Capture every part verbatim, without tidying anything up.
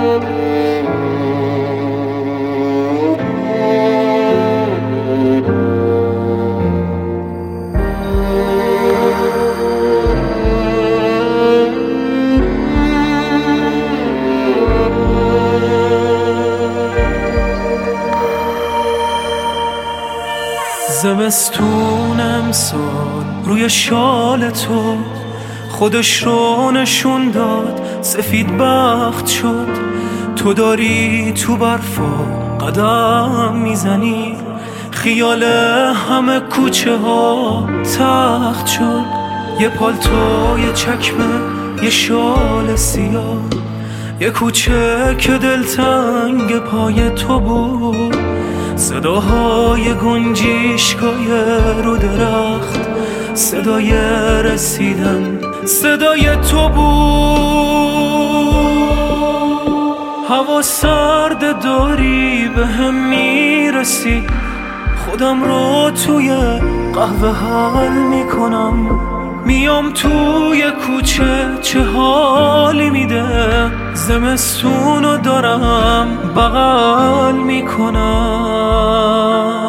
زمستون امسال روی شال تو خودش رو نشون داد، سفید بخت شد. تو داری تو برفا قدم میزنی، خیال همه کوچه ها تخت شد. یه پالتو، یه چکمه، یه شال سیاه، یه کوچه که دلتنگ پای تو بود. صداهای گنجیشکای رو درخت، صدای رسیدن صدای تو بود. هوا سرد داری به هم میرسی، خودم رو توی قهوه حل میکنم. میام توی کوچه چه حالی میده، زمستونو دارم بغل میکنم.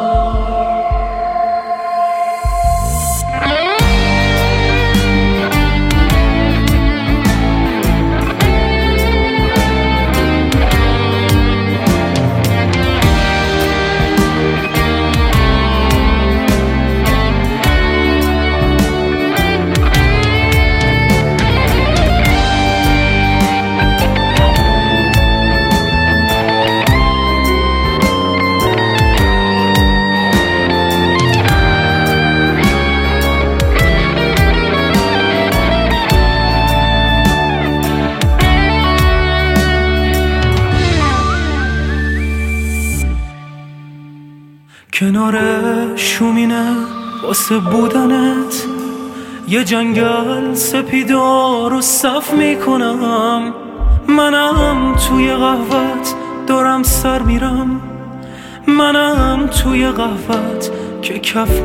کنار شومینه واسه بودنت یه جنگل سپیدار رو صف میکنم. منم توی قهوت دارم سر میرم، منم توی قهوت که کف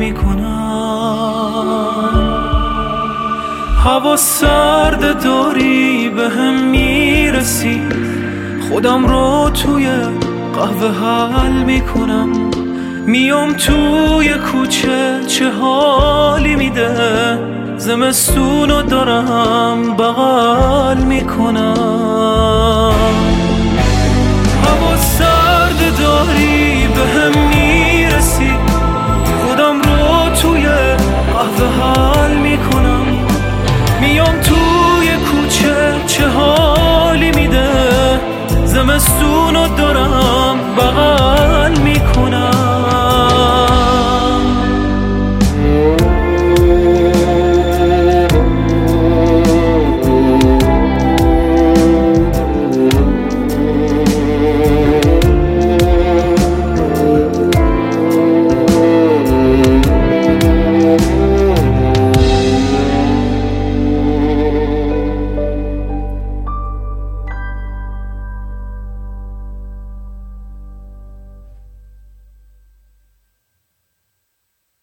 میکنم. هوا سرد داری به هم میرسی، خودم رو توی قهوه حل میکنم. میام توی کوچه چه حالی میده، زمستونو دارم بغل میکنم. هوا سرد داری به